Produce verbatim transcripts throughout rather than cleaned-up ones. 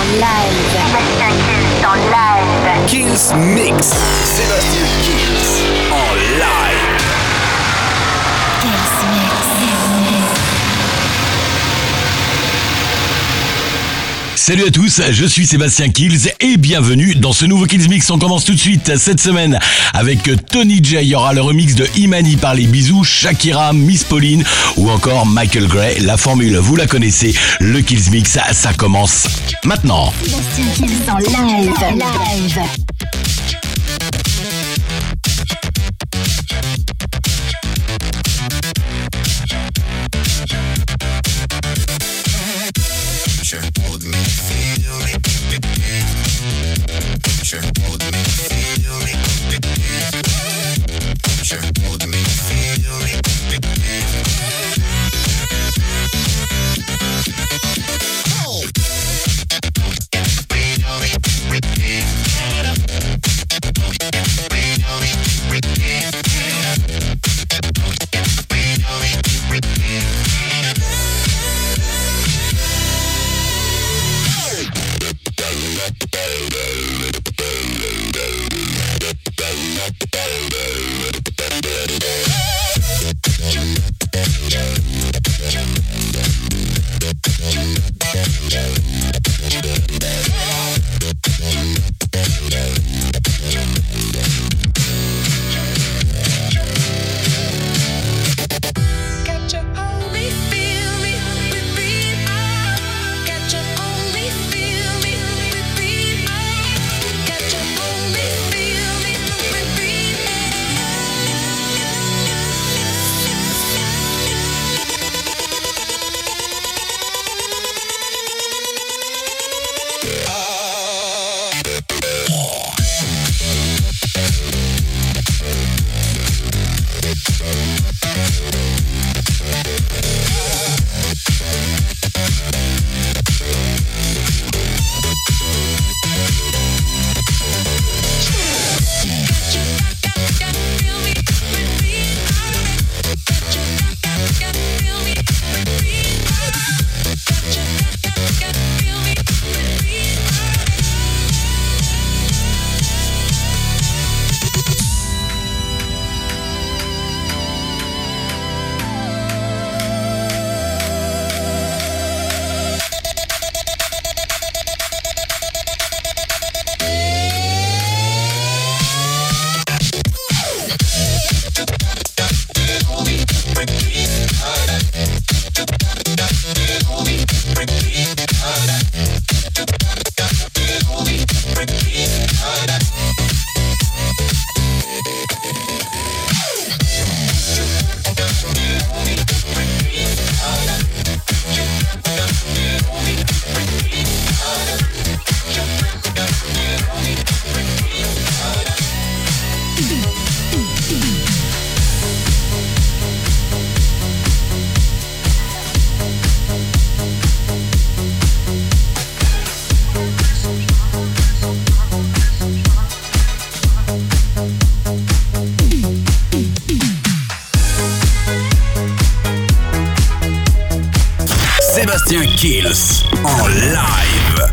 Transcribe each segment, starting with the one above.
live. Sébastien Kills en live. Kills Mix. Sébastien Kills en live. Kills Mix. Salut à tous, je suis Sébastien Kills et bienvenue dans ce nouveau Kills Mix. On commence tout de suite cette semaine avec Tony J. Il y aura le remix de Imani par les Bisous, Shakira, Miss Pauline ou encore Michael Gray. La formule, vous la connaissez, le Kills Mix, ça commence maintenant. Sébastien Kills en live. Live. Sébastien Kills en live.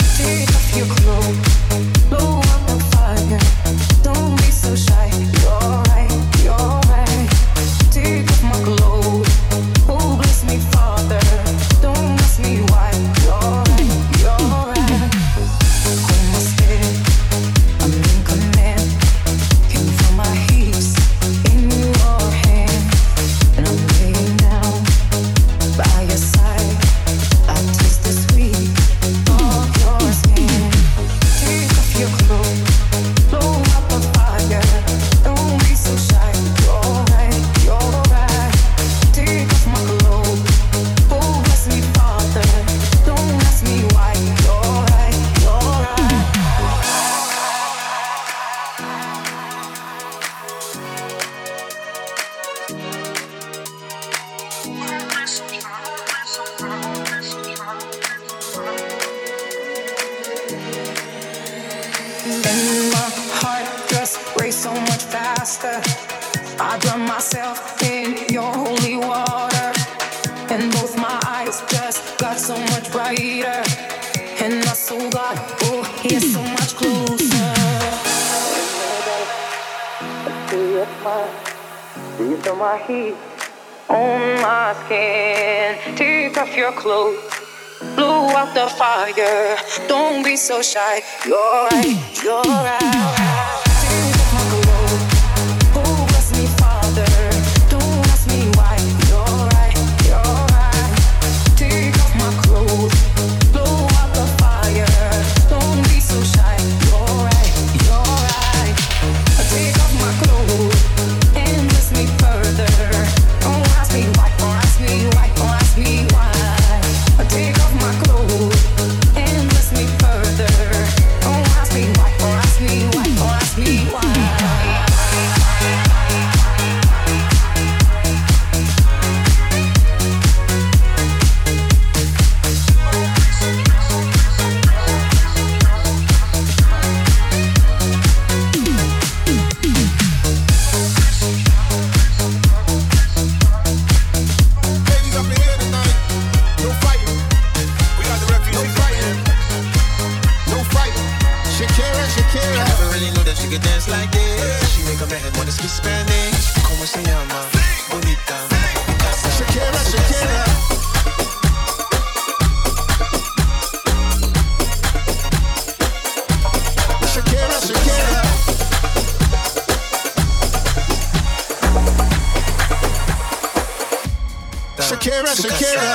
Blow on the fire, don't be so shy. You're so much faster. I drown myself in your holy water, and both my eyes just got so much brighter, and my soul got, oh, yeah, so much closer. I feel your touch, feel my heat on my skin. Take off your clothes, blow out the fire. Don't be so shy. You're right, you're right. Shakira, Shakira.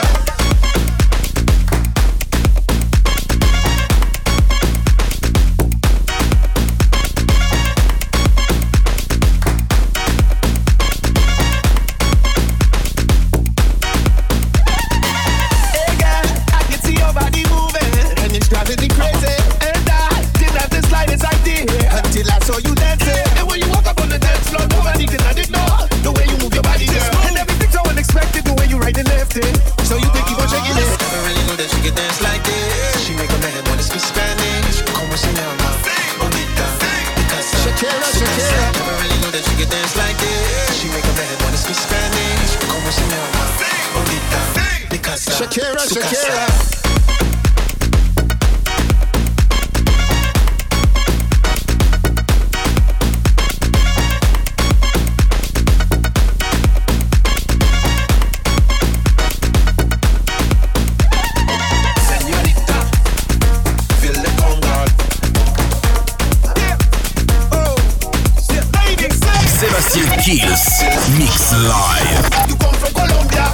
Shakira, Shakira. Sébastien Kills, Mix Live. You come from Colombia.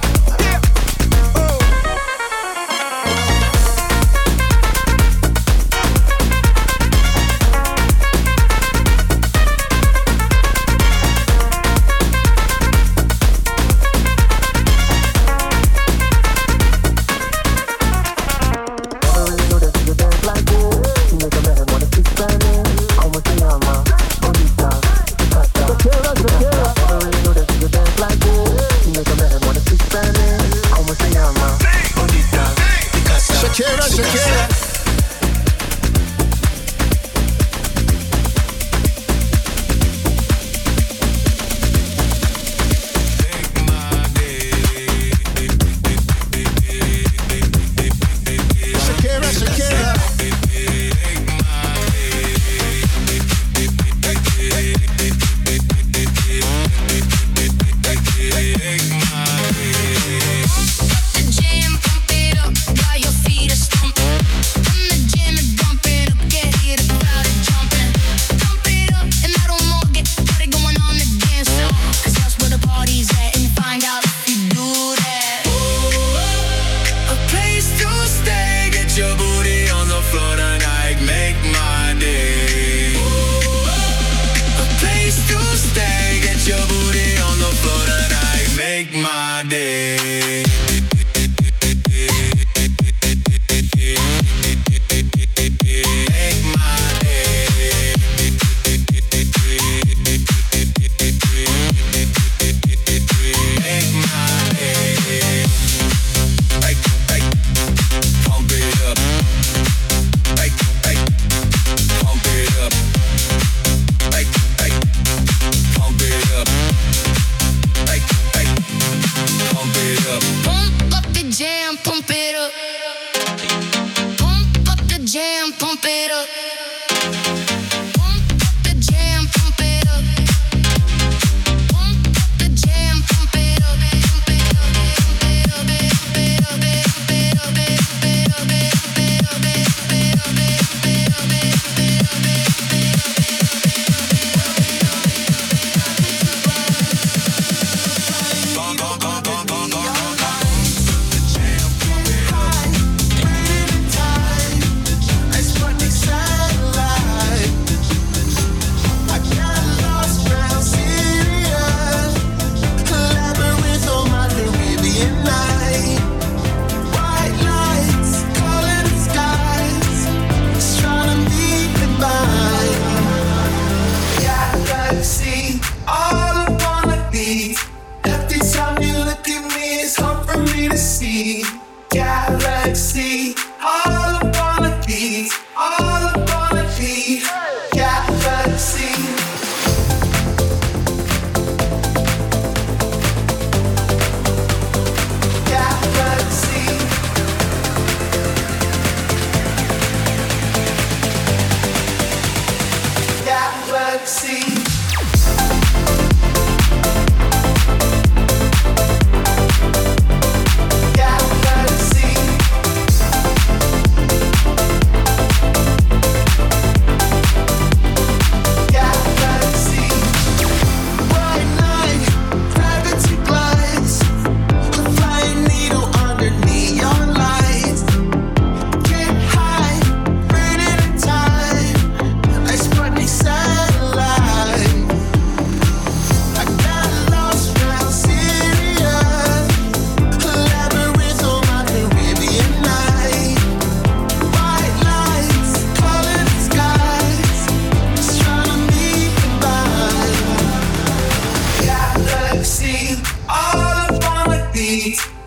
Shakira, Shakira. Like me to see. Galaxy, all I wanna be, all I wanna be. Galaxy. Galaxy. Galaxy. All I wanna be.